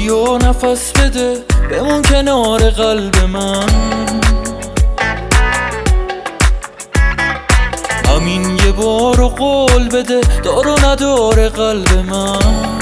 بیا نفس بده بمون کنار قلب من، همین یه بار و قول بده دار و نداره قلب من.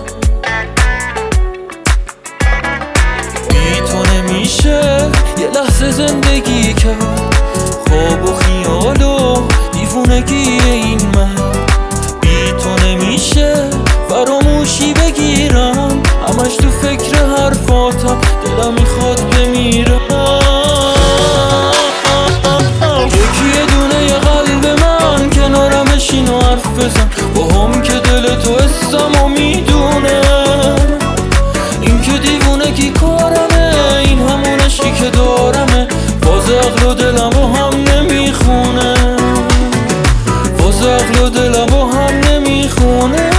بی تو نمیشه یه لحظه زندگی کرد، خواب و خیال و دیوونگی این من. بی تو نمیشه فراموشی بگیرم، همش تو فکر حرفاتم دلم میخواد بمیرم. یکی یه دونه یه قلب من کنارم بشین و حرف بزن با هم که دل تو حسم و میدونه. این که دیوونگی کارمه، این همون عشقی که دارمه، باز عقل و دلم و هم نمیخونه، باز عقل و دلم و هم نمیخونه.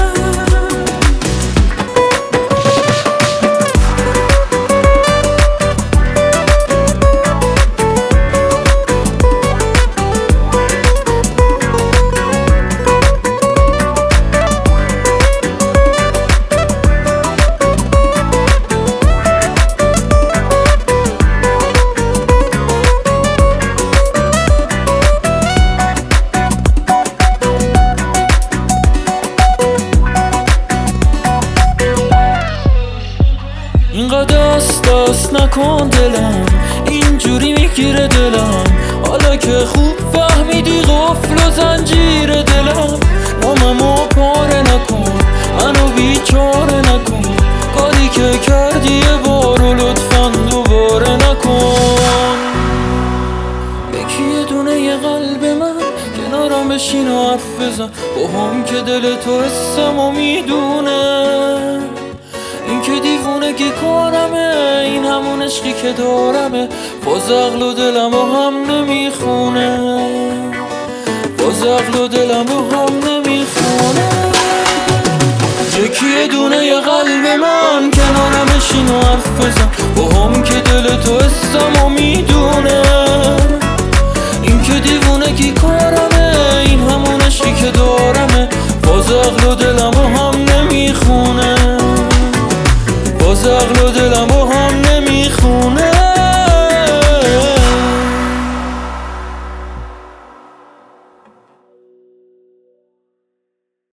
اینقدر دست نکن دلم، اینجوری میگیره دلم، حالا که خوب فهمیدی قفل و زنجیر دلم. ناممو پاره نکن، منو بیچاره نکن، کاری که کردی یه بار و لطفاً دوباره نکن. یکی یه دونه یه قلب من کنارم بشین و حرف بزن با هم که دل تو حسم و میدونه. این که دیوونگی کارمه، این همون عشقی که دارمه، باز عقل و دلم و هم نمیخونه، باز عقل و دلم و هم نمیخونه. یکی یه دونه یه قلب من کنارم بشین و حرف بزن با هم که دل تو حسم